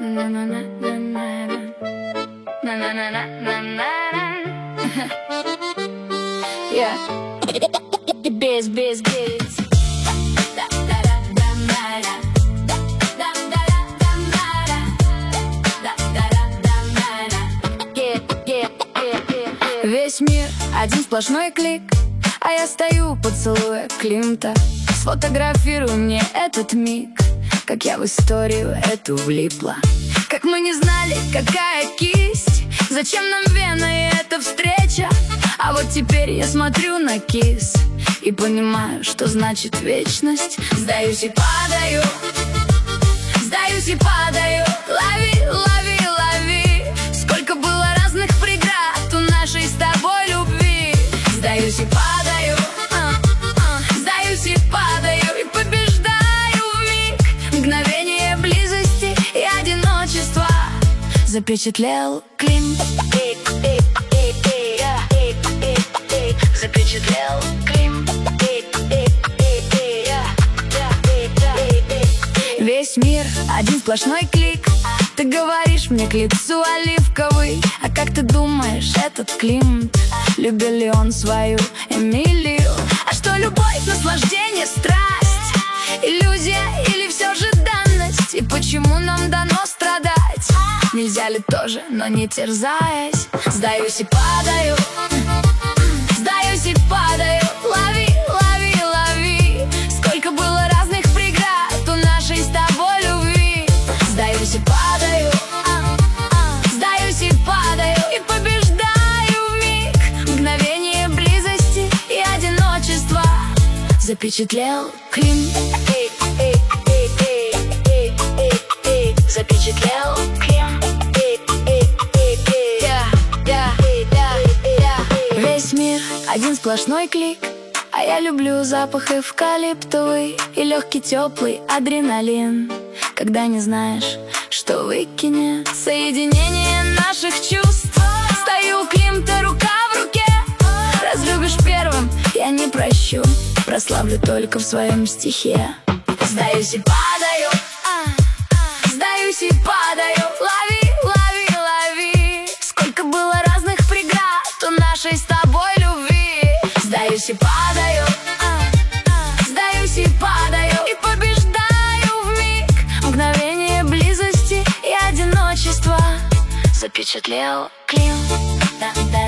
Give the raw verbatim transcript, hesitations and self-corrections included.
Yeah. Biz, biz, biz. Весь мир один сплошной клик, а я стою, поцелуя Климта. Сфотографируй мне этот миг, как я в историю эту влипла. Как мы не знали, какая кисть, зачем нам Вена и эта встреча. А вот теперь я смотрю на кис и понимаю, что значит вечность. Сдаюсь и падаю, сдаюсь и падаю. Лови, лови, лови. Сколько было разных преград у нашей с тобой любви. Сдаюсь и падаю, а, а, сдаюсь и падаю. И побеждаю вмиг. Мгновение близости и одиночества запечатлел Климт. Запечатлел Климт. Весь мир один сплошной клик. Ты говоришь мне к лицу оливковый. А как ты думаешь, этот Климт любил ли он свою Эмилию? А что любовь, наслаждение, страсть, иллюзия или все же данность? И почему нам дано страдать? Нельзя ли тоже, но не терзаясь? Сдаюсь и падаю, сдаюсь и падаю. Лови, лови, лови. Сколько было разных преград у нашей с тобой любви. Сдаюсь и падаю, а, а, сдаюсь и падаю. И побеждаю вмиг. Мгновение близости и одиночества запечатлел Климт. Запечатлел Климт. Весь мир один сплошной клик, а я люблю запах эвкалиптовый и легкий теплый адреналин. Когда не знаешь, что выкинет соединение наших чувств. Стою у Климта, рука в руке. Разлюбишь первым, я не прощу. Прославлю только в своем стихе. Сдаюсь и падаю, сдаюсь и падаю. Лови, лови, лови. Сколько было разных преград у нашей с тобой любви. Сдаюсь и падаю, сдаюсь и падаю. И побеждаю вмиг. Мгновение близости и одиночества запечатлел Климт.